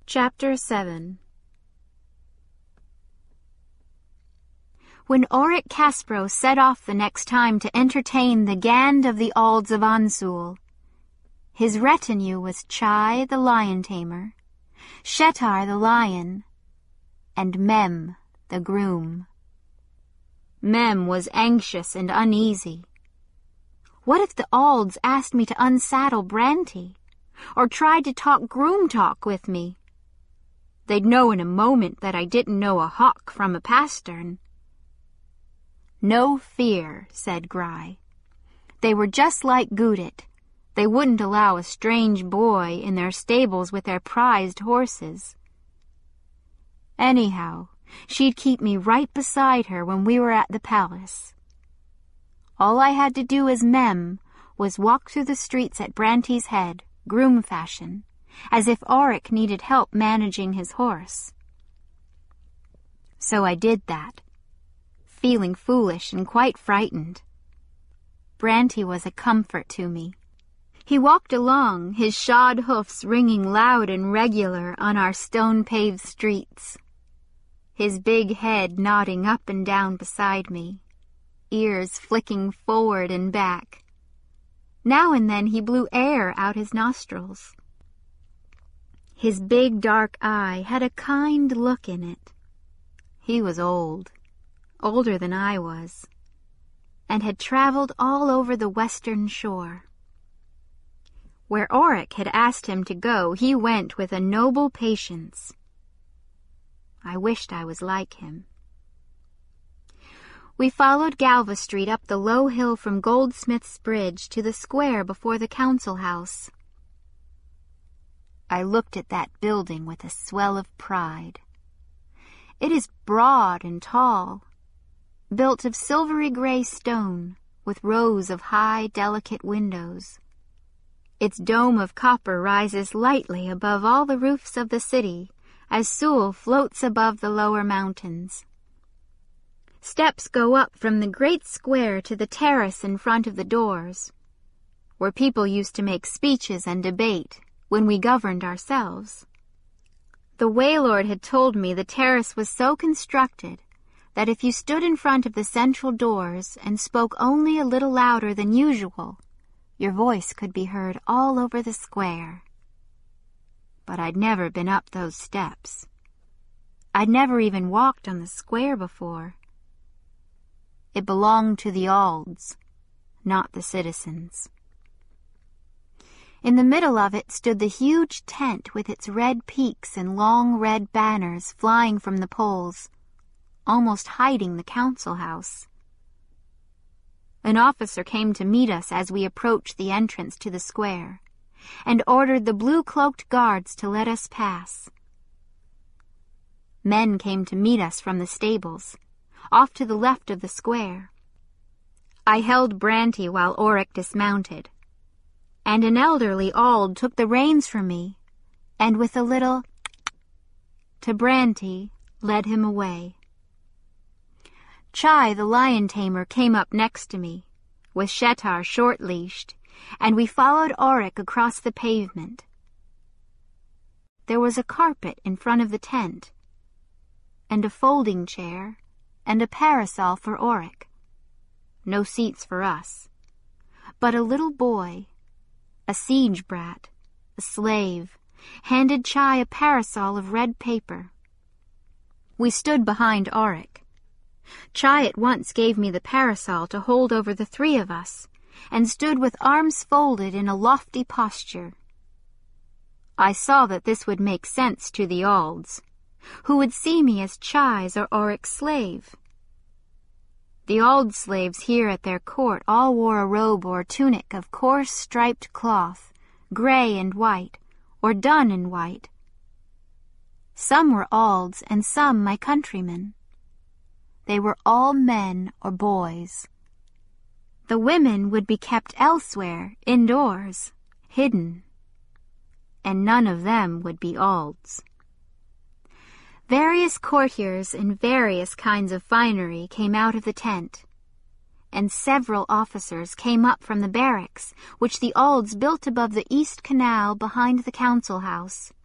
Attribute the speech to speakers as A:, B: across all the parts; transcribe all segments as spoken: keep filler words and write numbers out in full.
A: Chapter seven. When Auric Caspro set off the next time to entertain the Gand of the Alds of Ansul, his retinue was Chai the lion-tamer, Shetar the lion, and Mem the groom. Mem was anxious and uneasy. What if the Alds asked me to unsaddle Branty, or tried to talk groom talk with me? They'd know in a moment that I didn't know a hawk from a pastern. No fear, said Gry. They were just like Gudit. They wouldn't allow a strange boy in their stables with their prized horses. Anyhow, she'd keep me right beside her when we were at the palace. All I had to do as Mem was walk through the streets at Branty's head, groom fashion, as if Auric needed help managing his horse. So I did that, feeling foolish and quite frightened. Branty was a comfort to me. He walked along, his shod hoofs ringing loud and regular on our stone-paved streets, his big head nodding up and down beside me, ears flicking forward and back. Now and then he blew air out his nostrils. His big dark eye had a kind look in it. He was old, older than I was, and had traveled all over the western shore. Where Auric had asked him to go, he went with a noble patience. I wished I was like him. We followed Galva Street up the low hill from Goldsmith's Bridge to the square before the council house. I looked at that building with a swell of pride. It is broad and tall, built of silvery gray stone, with rows of high, delicate windows. Its dome of copper rises lightly above all the roofs of the city, as Sewell floats above the lower mountains. Steps go up from the great square to the terrace in front of the doors, where people used to make speeches and debate when we governed ourselves. The Waylord had told me the terrace was so constructed that if you stood in front of the central doors and spoke only a little louder than usual, your voice could be heard all over the square. But I'd never been up those steps. I'd never even walked on the square before. It belonged to the Alds, not the citizens. In the middle of it stood the huge tent with its red peaks and long red banners flying from the poles, almost hiding the council house. An officer came to meet us as we approached the entrance to the square, and ordered the blue-cloaked guards to let us pass. Men came to meet us from the stables, off to the left of the square. I held Branty while Auric dismounted, and an elderly Ald took the reins from me, and with a little to Branty led him away. Chai the lion-tamer came up next to me, with Shetar short-leashed, and we followed Auric across the pavement. There was a carpet in front of the tent, and a folding chair, and a parasol for Auric. No seats for us, but a little boy, a siege brat, a slave, handed Chai a parasol of red paper. We stood behind Auric. Chai at once gave me the parasol to hold over the three of us, and stood with arms folded in a lofty posture. I saw that this would make sense to the Alds, who would see me as Chai's or Auric's slave. The Ald slaves here at their court all wore a robe or tunic of coarse striped cloth, gray and white, or dun and white. Some were Alds and some my countrymen. They were all men or boys. The women would be kept elsewhere, indoors, hidden, and none of them would be Alds. Various courtiers in various kinds of finery came out of the tent, and several officers came up from the barracks which the Alds built above the east canal behind the council house.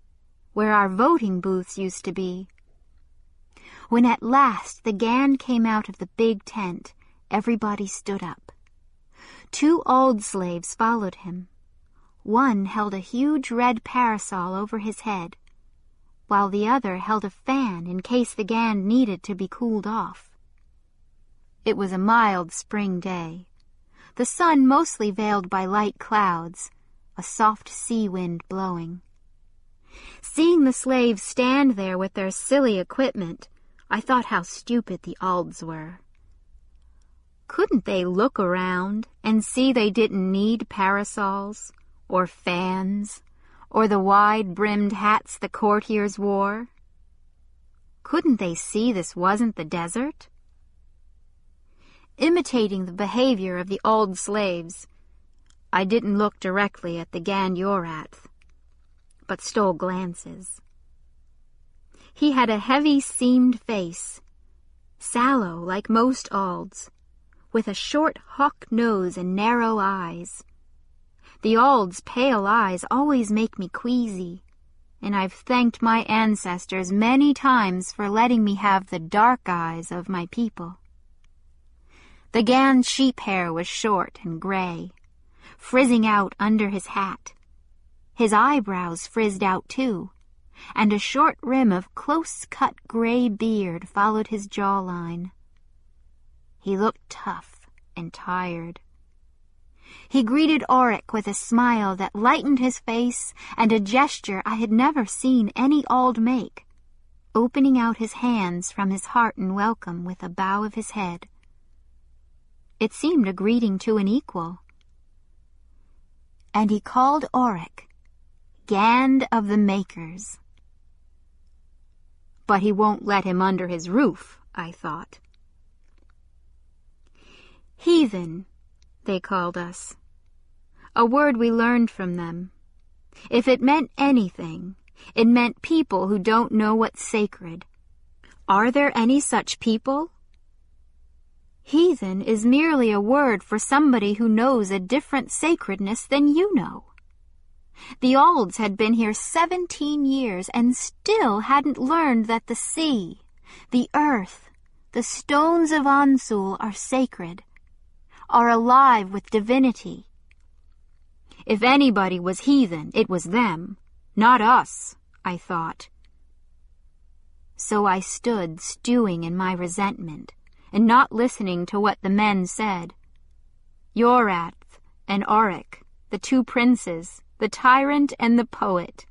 A: where our voting booths used to be. When at last the Gand came out of the big tent, everybody stood up. Two old slaves followed him. One held a huge red parasol over his head, while the other held a fan in case the Gand needed to be cooled off. It was a mild spring day, the sun mostly veiled by light clouds, a soft sea wind blowing. Seeing the slaves stand there with their silly equipment, I thought how stupid the Alds were. Couldn't they look around and see they didn't need parasols, or fans, or the wide-brimmed hats the courtiers wore? Couldn't they see this wasn't the desert? Imitating the behavior of the old slaves, I didn't look directly at the Gand Yorath, but stole glances. He had a heavy seamed face, sallow like most Alds, with a short hawk nose and narrow eyes. The Alds' pale eyes always make me queasy, and I've thanked my ancestors many times for letting me have the dark eyes of my people. The Gand sheep hair was short and gray, frizzing out under his hat. His eyebrows frizzed out too, and a short rim of close-cut gray beard followed his jawline. He looked tough and tired. He greeted Oryk with a smile that lightened his face and a gesture I had never seen any Ald make, opening out his hands from his heart in welcome with a bow of his head. It seemed a greeting to an equal. And he called Oryk Gand of the Makers. But he won't let him under his roof, I thought. Heathen, they called us, a word we learned from them. If it meant anything, it meant people who don't know what's sacred. Are there any such people? Heathen is merely a word for somebody who knows a different sacredness than you know. The Alds had been here seventeen years and still hadn't learned that the sea, the earth, the stones of Ansul are sacred, are alive with divinity. If anybody was heathen, it was them, not us, I thought. So I stood stewing in my resentment and not listening to what the men said. Yorath and Oryk, the two princes, the tyrant and the poet.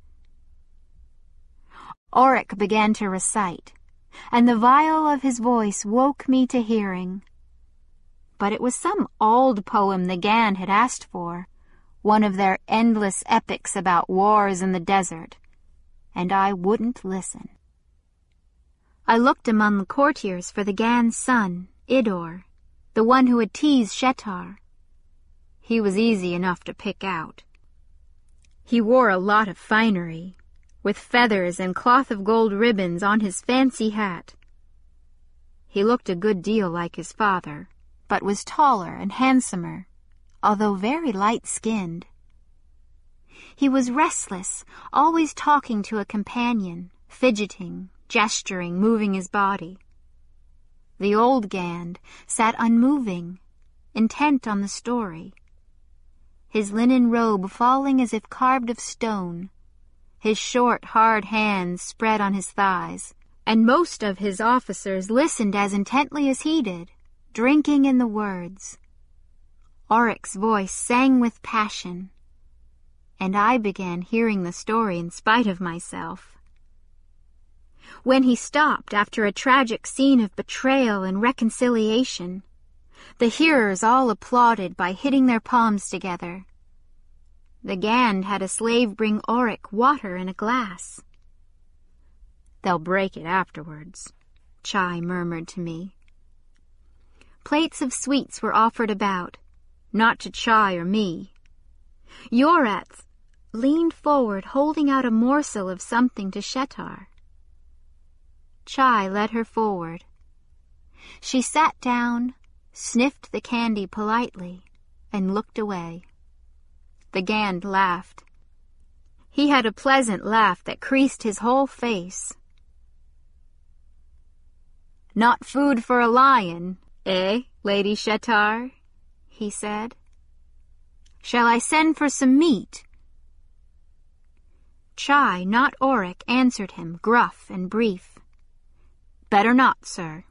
A: Oryk began to recite, and the viol of his voice woke me to hearing. But it was some Ald poem the Gand had asked for, one of their endless epics about wars in the desert, and I wouldn't listen. I looked among the courtiers for the Gand's son, Idor, the one who had teased Shetar. He was easy enough to pick out. He wore a lot of finery, with feathers and cloth of gold ribbons on his fancy hat. He looked a good deal like his father, but was taller and handsomer, although very light-skinned. He was restless, always talking to a companion, fidgeting, gesturing, moving his body. The old Gand sat unmoving, intent on the story, his linen robe falling as if carved of stone, his short, hard hands spread on his thighs, and most of his officers listened as intently as he did, drinking in the words. Oryk's voice sang with passion, and I began hearing the story in spite of myself. When he stopped after a tragic scene of betrayal and reconciliation, the hearers all applauded by hitting their palms together. The Gand had a slave bring Oryk water in a glass. "They'll break it afterwards," Chai murmured to me. Plates of sweets were offered about, not to Chai or me. Yorath leaned forward, holding out a morsel of something to Shetar. Chai led her forward. She sat down, sniffed the candy politely, and looked away. The Gand laughed. He had a pleasant laugh that creased his whole face. "Not food for a lion, eh, Lady Shettar?" he said. "Shall I send for some meat?" Chai, not Oric, answered him, gruff and brief. "Better not, sir."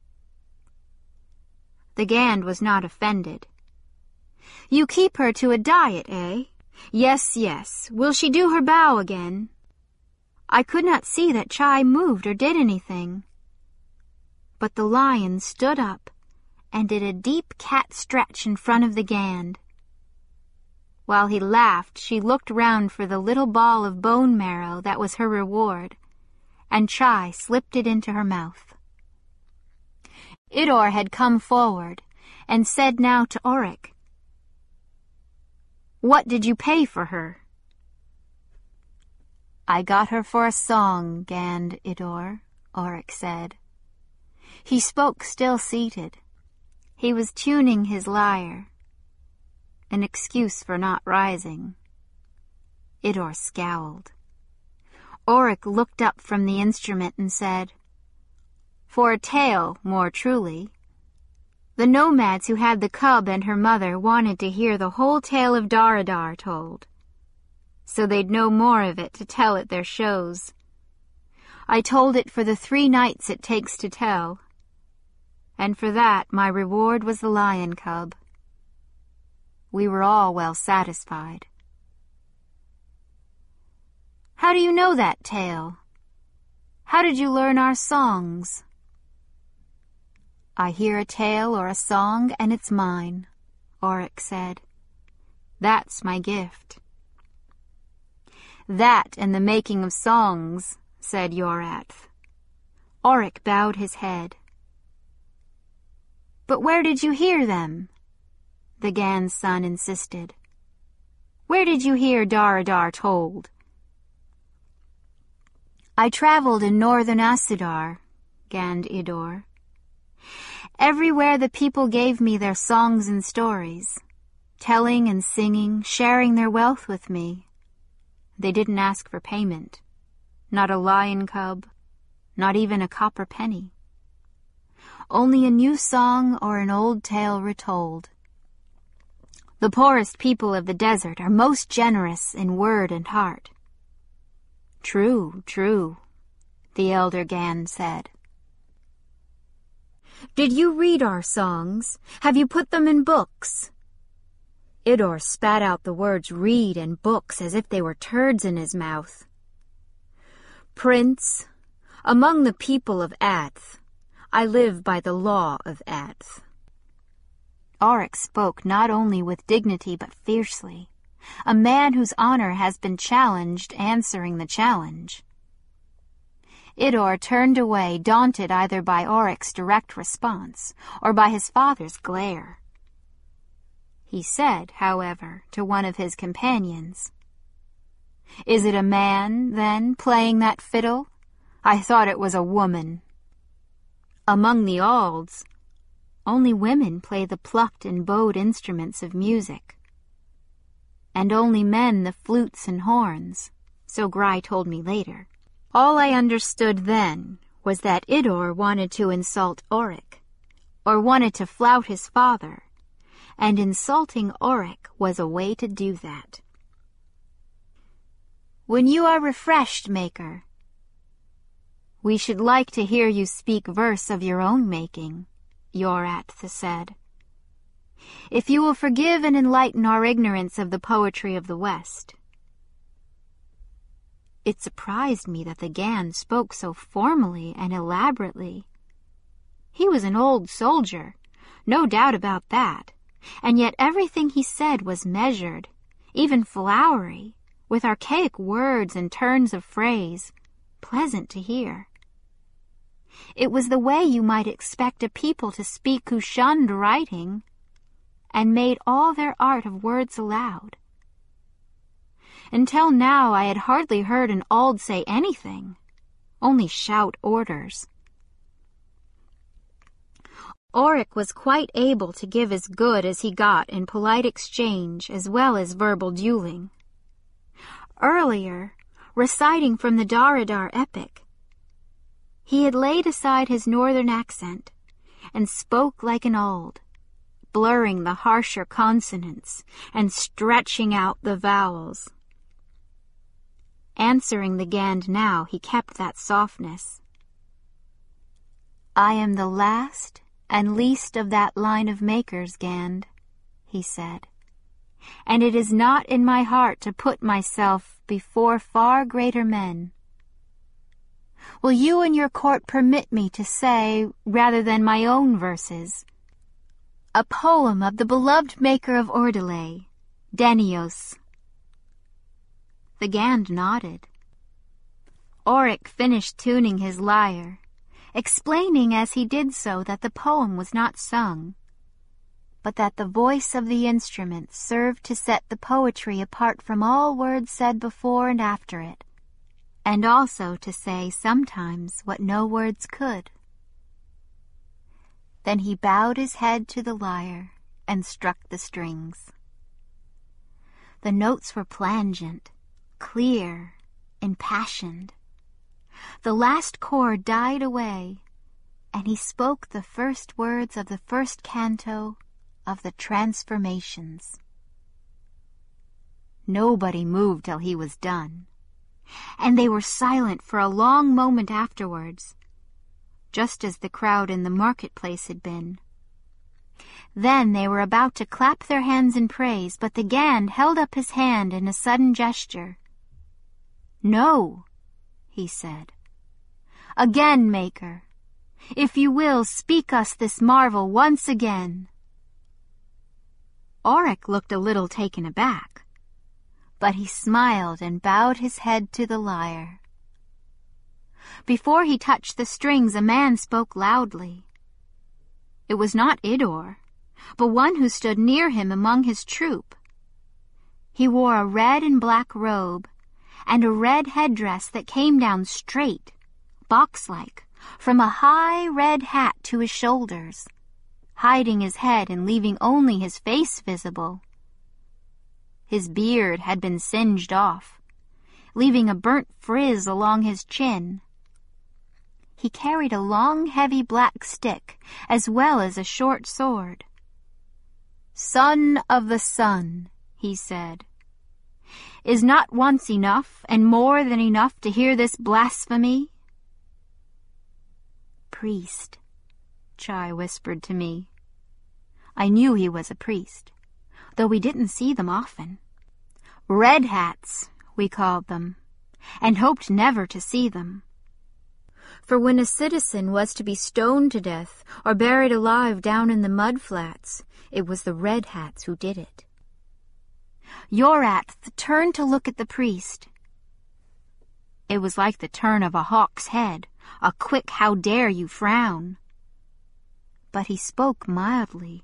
A: The Gand was not offended. "You keep her to a diet, eh? Yes, yes. Will she do her bow again?" I could not see that Chai moved or did anything. But the lion stood up and did a deep cat stretch in front of the Gand. While he laughed, she looked round for the little ball of bone marrow that was her reward, and Chai slipped it into her mouth. Idor had come forward and said now to Oric, "What did you pay for her?" "I got her for a song, Gand Idor," Oric said. He spoke still seated. He was tuning his lyre. An excuse for not rising. Idor scowled. Oric looked up from the instrument and said, "For a tale, more truly." The nomads who had the cub and her mother wanted to hear the whole tale of Daradar told, so they'd know more of it to tell at their shows. I told it for the three nights it takes to tell, and for that my reward was the lion cub. We were all well satisfied. "How do you know that tale? How did you learn our songs?" "I hear a tale or a song and it's mine," Oric said. "That's my gift." "That and the making of songs," said Yorath. Oric bowed his head. "But where did you hear them?" the Gand's son insisted. "Where did you hear Daradar told?" "I traveled in northern Asudar," Gand Idor. "Everywhere the people gave me their songs and stories, telling and singing, sharing their wealth with me. They didn't ask for payment, not a lion cub, not even a copper penny. Only a new song or an old tale retold. The poorest people of the desert are most generous in word and heart." "True, true," the elder Gand said. "Did you read our songs? Have you put them in books?" Idor spat out the words read and books as if they were turds in his mouth. "Prince, among the people of Ath, I live by the law of Ath." Oric spoke not only with dignity but fiercely, a man whose honor has been challenged answering the challenge. Idor turned away, daunted either by Oric's direct response or by his father's glare. He said, however, to one of his companions, "Is it a man, then, playing that fiddle? I thought it was a woman." Among the Alds, only women play the plucked and bowed instruments of music, and only men the flutes and horns, so Gry told me later. All I understood then was that Idor wanted to insult Oric, or wanted to flout his father, and insulting Oric was a way to do that. "When you are refreshed, Maker, we should like to hear you speak verse of your own making," Yorath said. "If you will forgive and enlighten our ignorance of the poetry of the West." It surprised me that the Gand spoke so formally and elaborately. He was an old soldier, no doubt about that, and yet everything he said was measured, even flowery, with archaic words and turns of phrase, pleasant to hear. It was the way you might expect a people to speak who shunned writing and made all their art of words aloud. Until now I had hardly heard an Ald say anything, only shout orders. Oric was quite able to give as good as he got in polite exchange as well as verbal dueling. Earlier, reciting from the Dharadhar epic, he had laid aside his northern accent and spoke like an old, blurring the harsher consonants and stretching out the vowels. Answering the Gand now, he kept that softness. "I am the last and least of that line of makers, Gand," he said, "and it is not in my heart to put myself before far greater men. Will you and your court permit me to say, rather than my own verses, a poem of the beloved maker of Ordile, Denios?" The Gand nodded. Auric finished tuning his lyre, explaining as he did so that the poem was not sung, but that the voice of the instrument served to set the poetry apart from all words said before and after it, and also to say sometimes what no words could. Then he bowed his head to the lyre and struck the strings. The notes were plangent, clear, impassioned. The last chord died away, and he spoke the first words of the first canto of the Transformations. Nobody moved till he was done, and they were silent for a long moment afterwards, just as the crowd in the marketplace had been. Then they were about to clap their hands in praise, but the Gand held up his hand in a sudden gesture. "No," he said. "Again, Maker, if you will, speak us this marvel once again." Auric looked a little taken aback, but he smiled and bowed his head to the lyre. Before he touched the strings, a man spoke loudly. It was not Idor, but one who stood near him among his troop. He wore a red and black robe, and a red headdress that came down straight, box-like, from a high red hat to his shoulders, hiding his head and leaving only his face visible. His beard had been singed off, leaving a burnt frizz along his chin. He carried a long, heavy black stick, as well as a short sword. "Son of the sun," he said, "is not once enough, and more than enough, to hear this blasphemy?" "Priest," Chai whispered to me. I knew he was a priest, though we didn't see them often. Red hats, we called them, and hoped never to see them. For when a citizen was to be stoned to death or buried alive down in the mud flats, it was the red hats who did it. Yorath turned to look at the priest. It was like the turn of a hawk's head, a quick "how dare you" frown. But he spoke mildly.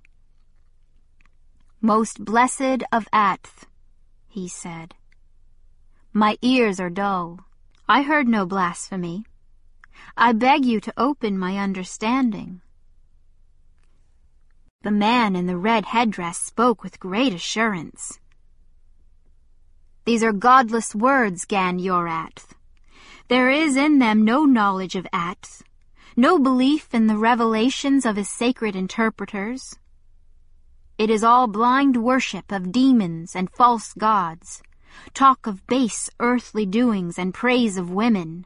A: "Most blessed of Atth," he said. "My ears are dull. I heard no blasphemy. I beg you to open my understanding." The man in the red headdress spoke with great assurance. "These are godless words, Gan Yorath. There is in them no knowledge of Atth, no belief in the revelations of his sacred interpreters. It is all blind worship of demons and false gods, talk of base earthly doings and praise of women."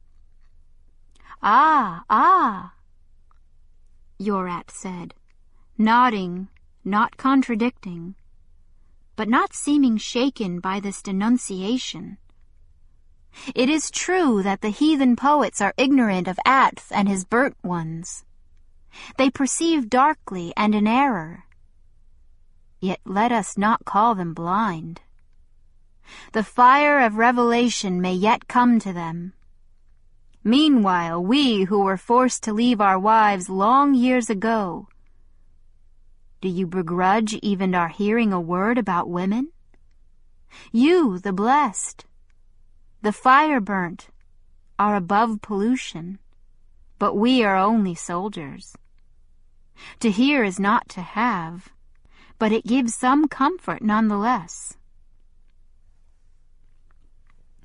A: "Ah, ah," Yorath said, nodding, not contradicting, but not seeming shaken by this denunciation. "It is true that the heathen poets are ignorant of Atth and his burnt ones. They perceive darkly and in error. Yet let us not call them blind. The fire of revelation may yet come to them. Meanwhile, we who were forced to leave our wives long years ago, do you begrudge even our hearing a word about women? You, the blessed, the fire-burnt, are above pollution, but we are only soldiers. To hear is not to have, but it gives some comfort nonetheless."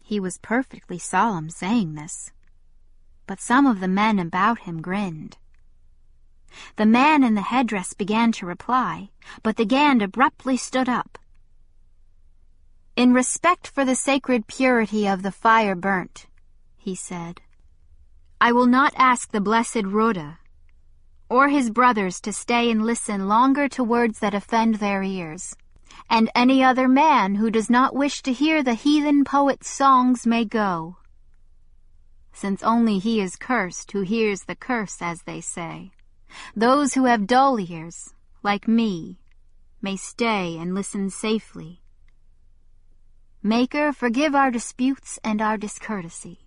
A: He was perfectly solemn saying this, but some of the men about him grinned. The man in the headdress began to reply, but the Gand abruptly stood up. "In respect for the sacred purity of the fire burnt," he said, "I will not ask the blessed Rhoda or his brothers to stay and listen longer to words that offend their ears, and any other man who does not wish to hear the heathen poet's songs may go, since only he is cursed who hears the curse, as they say. Those who have dull ears, like me, may stay and listen safely. Maker, forgive our disputes and our discourtesy."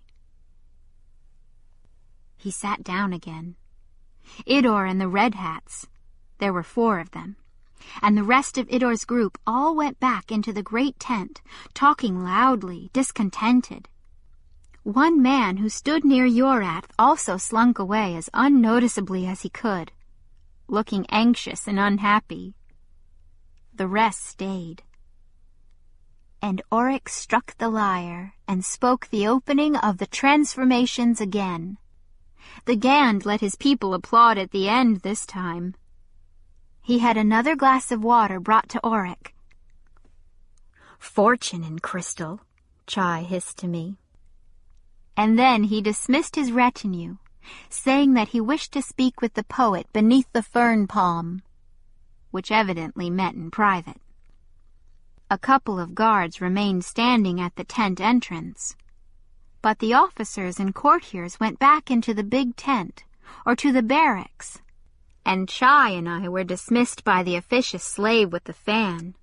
A: He sat down again. Idor and the Red Hats, there were four of them, and the rest of Idor's group all went back into the great tent, talking loudly, discontented. One man who stood near Yorath also slunk away as unnoticeably as he could, looking anxious and unhappy. The rest stayed. And Oryx struck the lyre and spoke the opening of the transformations again. The Gand let his people applaud at the end this time. He had another glass of water brought to Oryx. "Fortune in crystal," Chai hissed to me. And then he dismissed his retinue, saying that he wished to speak with the poet beneath the fern palm, which evidently meant in private. A couple of guards remained standing at the tent entrance, but the officers and courtiers went back into the big tent or to the barracks, and Chai and I were dismissed by the officious slave with the fan.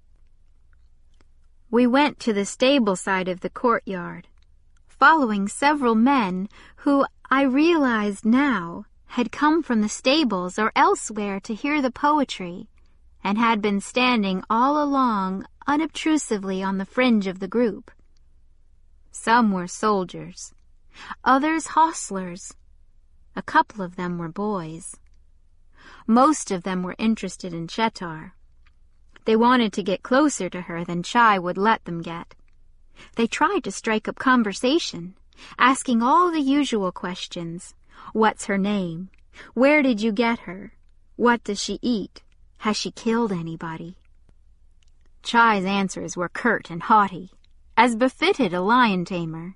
A: We went to the stable side of the courtyard, following several men who, I realized now, had come from the stables or elsewhere to hear the poetry, and had been standing all along unobtrusively on the fringe of the group. Some were soldiers, others hostlers. A couple of them were boys. Most of them were interested in Shetar. They wanted to get closer to her than Chai would let them get. They tried to strike up conversation, asking all the usual questions. What's her name? Where did you get her? What does she eat? Has she killed anybody? Chai's answers were curt and haughty, as befitted a lion tamer.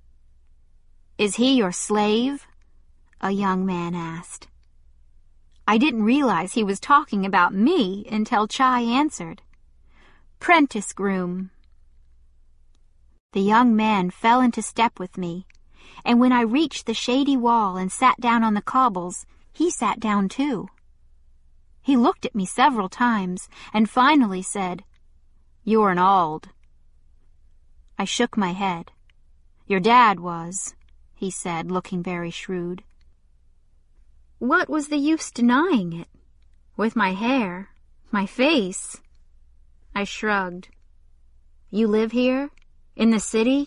A: "Is he your slave?" a young man asked. I didn't realize he was talking about me until Chai answered. "Prentice groom." The young man fell into step with me, and when I reached the shady wall and sat down on the cobbles, he sat down too. He looked at me several times and finally said, "You're an Auld." I shook my head. "Your dad was," he said, looking very shrewd. What was the use denying it? With my hair, my face? I shrugged. "You live here? In the city?"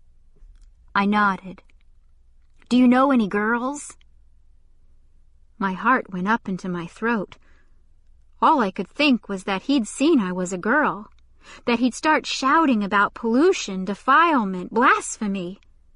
A: I nodded. "Do you know any girls?" My heart went up into my throat. All I could think was that he'd seen I was a girl, that he'd start shouting about pollution, defilement, blasphemy.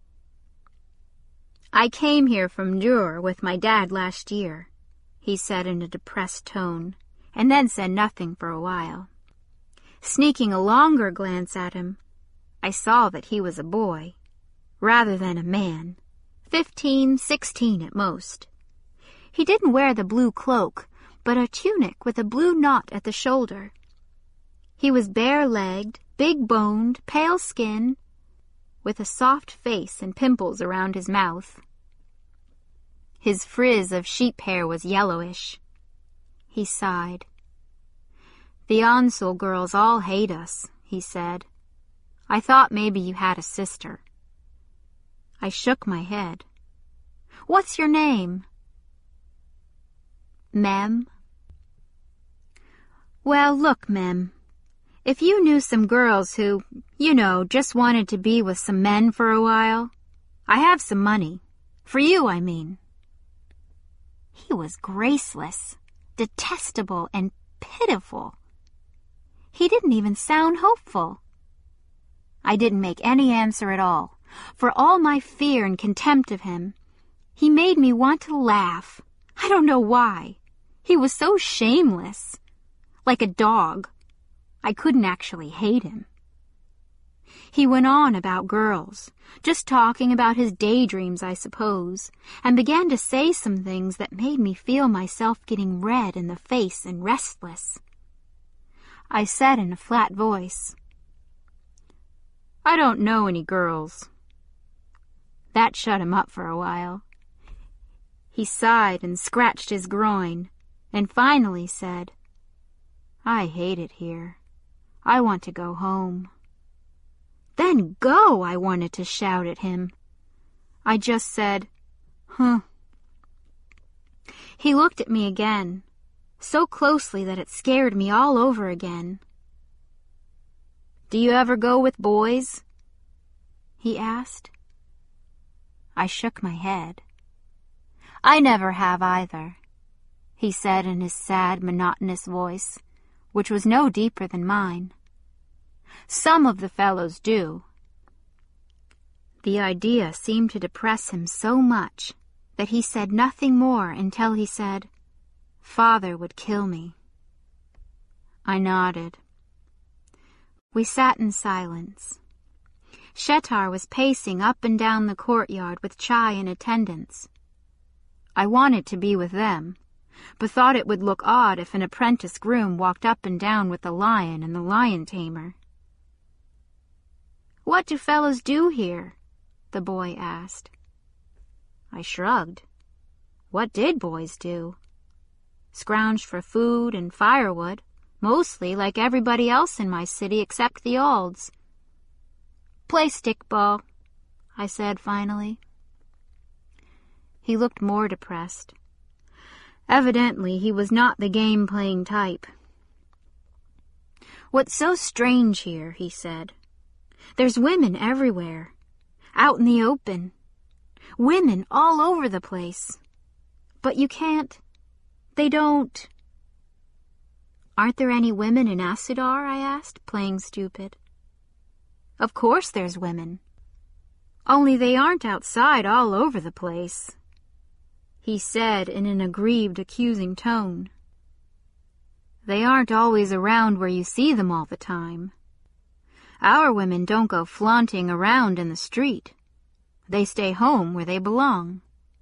A: "I came here from Dur with my dad last year," he said in a depressed tone, and then said nothing for a while. Sneaking a longer glance at him, I saw that he was a boy, rather than a man, fifteen, sixteen at most. He didn't wear the blue cloak, but a tunic with a blue knot at the shoulder. He was bare-legged, big-boned, pale-skinned, with a soft face and pimples around his mouth. His frizz of sheep hair was yellowish. He sighed. "The Onsul girls all hate us," he said. "I thought maybe you had a sister." I shook my head. "What's your name?" "Mem." "Well, look, Mem, if you knew some girls who, you know, just wanted to be with some men for a while, I have some money. For you, I mean." He was graceless, detestable, and pitiful. He didn't even sound hopeful. I didn't make any answer at all, For all my fear and contempt of him, he made me want to laugh. I don't know why. He was so shameless. Like a dog. I couldn't actually hate him. He went on about girls, just talking about his daydreams, I suppose, and began to say some things that made me feel myself getting red in the face and restless. I said in a flat voice, "I don't know any girls." That shut him up for a while. He sighed and scratched his groin, and finally said, "I hate it here. I want to go home." "Then go," I wanted to shout at him. I just said, "Huh." He looked at me again, so closely that it scared me all over again. "Do you ever go with boys?" he asked. I shook my head. "I never have either," he said in his sad, monotonous voice, which was no deeper than mine. "Some of the fellows do." The idea seemed to depress him so much that he said nothing more until he said, "Father would kill me." I nodded. We sat in silence. Shetar was pacing up and down the courtyard with Chai in attendance. I wanted to be with them, but thought it would look odd if an apprentice groom walked up and down with the lion and the lion tamer. "What do fellows do here?" the boy asked. I shrugged. What did boys do? Scrounged for food and firewood, mostly like everybody else in my city except the Alds. "Play stickball," I said finally. He looked more depressed. Evidently he was not the game-playing type. "What's so strange here," he said. "There's women everywhere, out in the open. Women all over the place. But you can't... They don't..." "Aren't there any women in Asudar?" I asked, playing stupid. "Of course there's women. Only they aren't outside all over the place," he said in an aggrieved, accusing tone. "They aren't always around where you see them all the time. Our women don't go flaunting around in the street. They stay home where they belong."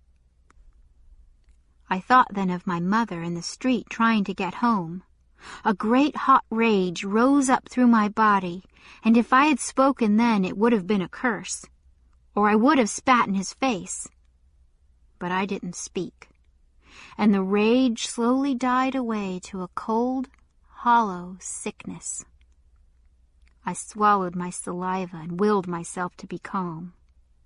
A: I thought then of my mother in the street trying to get home. A great hot rage rose up through my body, and if I had spoken then it would have been a curse, or I would have spat in his face. But I didn't speak, and the rage slowly died away to a cold, hollow sickness. I swallowed my saliva and willed myself to be calm.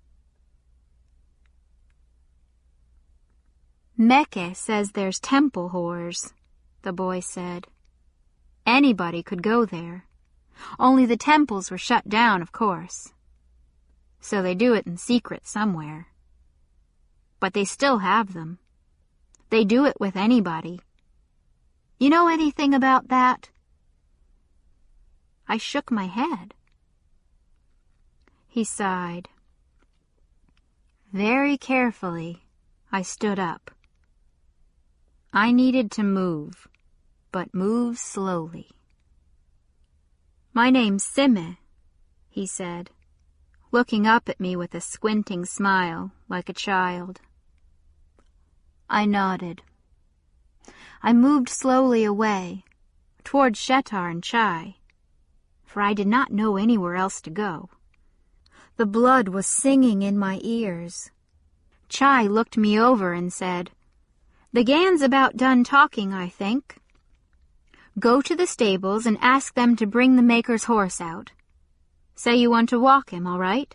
A: "Mecca says there's temple whores," the boy said. "Anybody could go there. Only the temples were shut down, of course. So they do it in secret somewhere. But they still have them. They do it with anybody. You know anything about that?" I shook my head. He sighed. Very carefully, I stood up. I needed to move, but move slowly. "My name's Sime," he said, looking up at me with a squinting smile, like a child. I nodded. I moved slowly away, toward Shetar and Chai, for I did not know anywhere else to go. The blood was singing in my ears. Chai looked me over and said, "The Gan's about done talking, I think. Go to the stables and ask them to bring the maker's horse out. Say you want to walk him, all right?"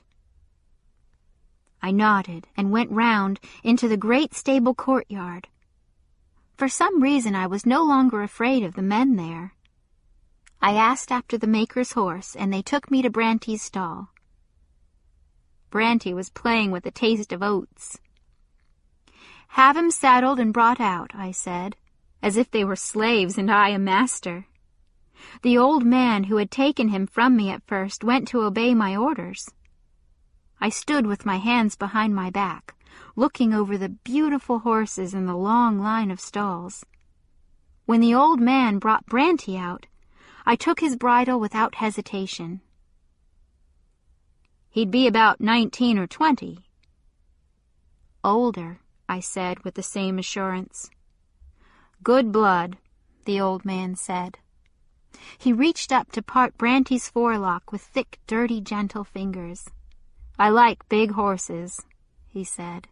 A: I nodded and went round into the great stable courtyard. For some reason I was no longer afraid of the men there. I asked after the maker's horse, and they took me to Branty's stall. Branty was playing with a taste of oats. "Have him saddled and brought out," I said, as if they were slaves and I a master. The old man who had taken him from me at first went to obey my orders. I stood with my hands behind my back, looking over the beautiful horses in the long line of stalls. When the old man brought Branty out, I took his bridle without hesitation. He'd be about nineteen or twenty. Older, I said with the same assurance. Good blood, the old man said. He reached up to part Branty's forelock with thick, dirty, gentle fingers. I like big horses, he said.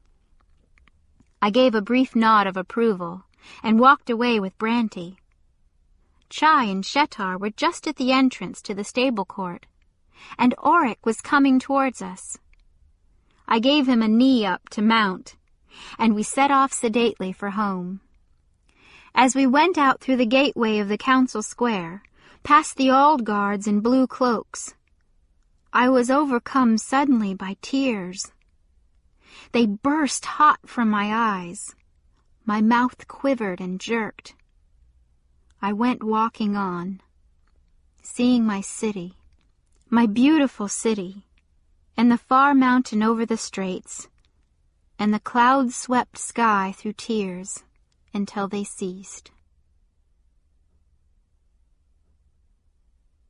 A: I gave a brief nod of approval and walked away with Branty. Chai and Shetar were just at the entrance to the stable court, and Oryk was coming towards us. I gave him a knee-up to mount, and we set off sedately for home. As we went out through the gateway of the council square, past the old guards in blue cloaks, I was overcome suddenly by tears. They burst hot from my eyes. My mouth quivered and jerked. I went walking on, seeing my city, my beautiful city, and the far mountain over the straits, and the cloud-swept sky through tears until they ceased.